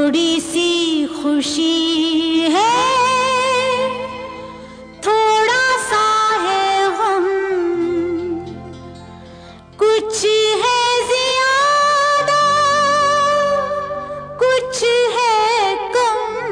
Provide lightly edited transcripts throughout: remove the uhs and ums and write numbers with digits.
थोड़ी सी खुशी है, थोड़ा सा है गम, कुछ है ज्यादा, कुछ है कम,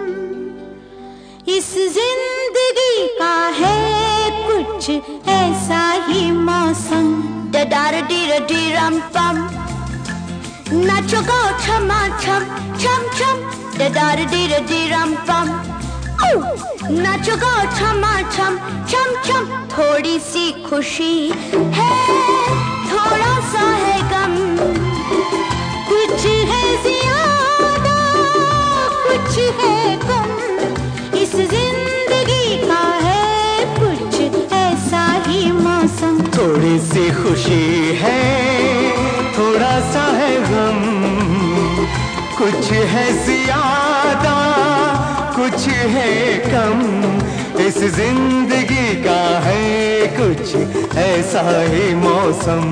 इस जिंदगी का है कुछ ऐसा ही मौसम। डडारडीरडीरम पम, नाचो गाओ छमा छम छम छम, डडारडीरडीरम पम, नाचो गाओ छमा छम छम छम। थोड़ी सी खुशी है, थोड़ा सा है गम, कुछ है ज्यादा, कुछ है कम, इस जिंदगी का है कुछ ऐसा ही मौसम। थोड़ी सी खुशी है, थोड़ा सा है गम, कुछ है ज्यादा, कुछ है कम, इस जिंदगी का है कुछ ऐसा ही मौसम।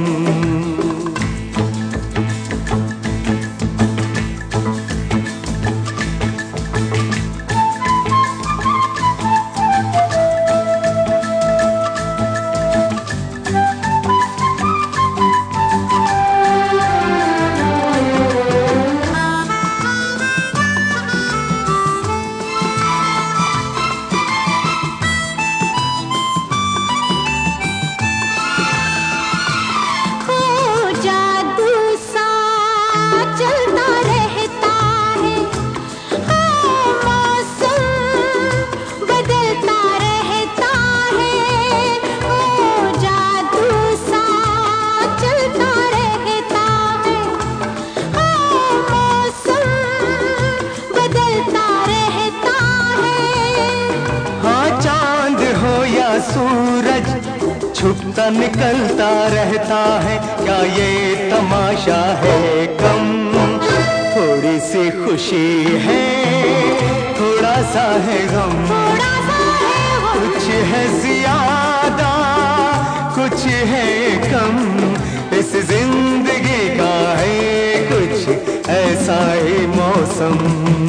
सूरज छुपता निकलता रहता है, क्या ये तमाशा है कम। थोड़ी सी खुशी है, थोड़ा सा है गम, कुछ है ज्यादा, कुछ है कम, इस जिंदगी का है कुछ ऐसा ही मौसम।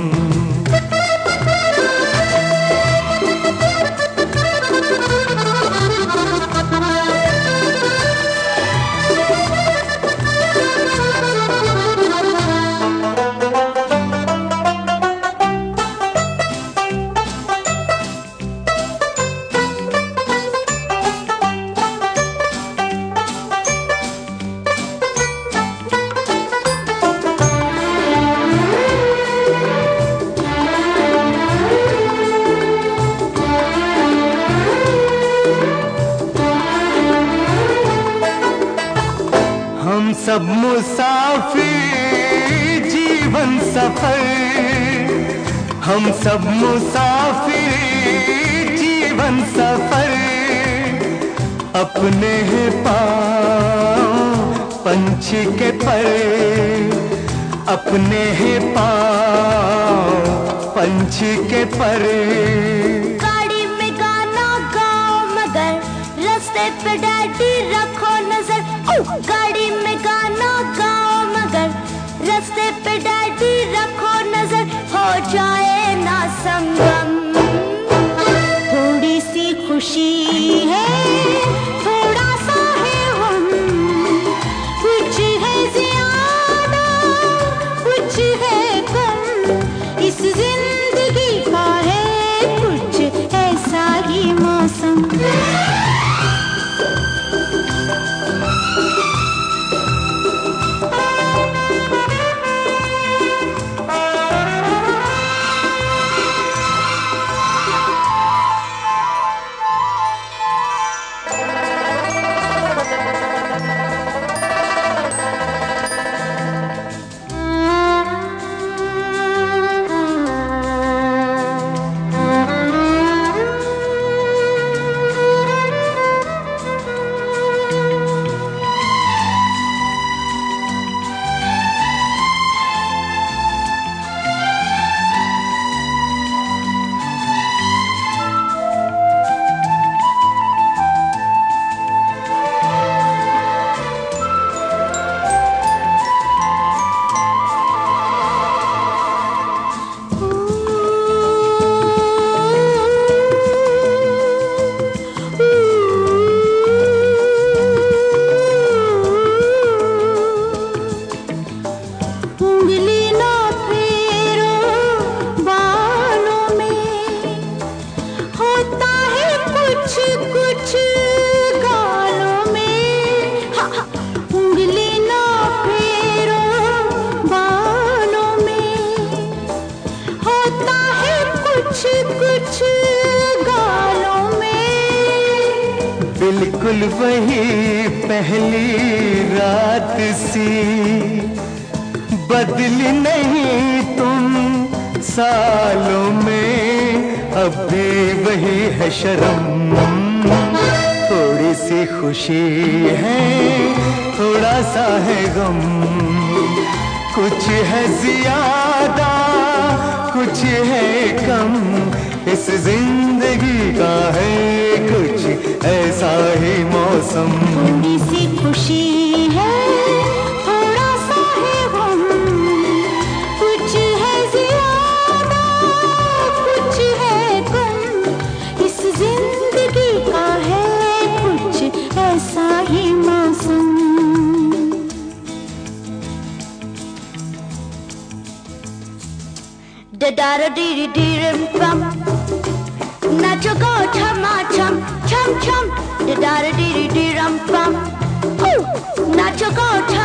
हम सब मुसाफिर जीवन सफर, हम सब मुसाफिर जीवन सफर, अपने हैं पाँव पंछी के पर, अपने हैं पाँव पंछी के पर। गाड़ी में गाना गाओ मगर रास्ते पे डैडी रखो नजर, गाड़ी में गाना गाओ मगर रास्ते पे डैडी रखो नजर, हो जाए ना संगम। थोड़ी सी खुशी है, थोड़ा सा है गम, कुछ है ज्यादा, कुछ है कम, इस जिंदगी का है कुछ ऐसा ही मौसम। बिल्कुल वही पहली रात सी, बदली नहीं तुम सालों में, अब भी वही है शर्म। थोड़ी सी खुशी है, थोड़ा सा है गम, कुछ है ज्यादा कुछ है कम, इस जिंदगी का है कुछ ऐसा ही मौसम। थोड़ी सी खुशी है, थोड़ा सा है गम, कुछ है ज्यादा कुछ है कम, इस जिंदगी का है कुछ ऐसा ही मौसम। Da-da-da dee-dee-dee-rim-bum, nacho go chum-a-chum, chum-chum, da-da-da dee-dee-dee-rum-bum, nacho go chum-a-chum.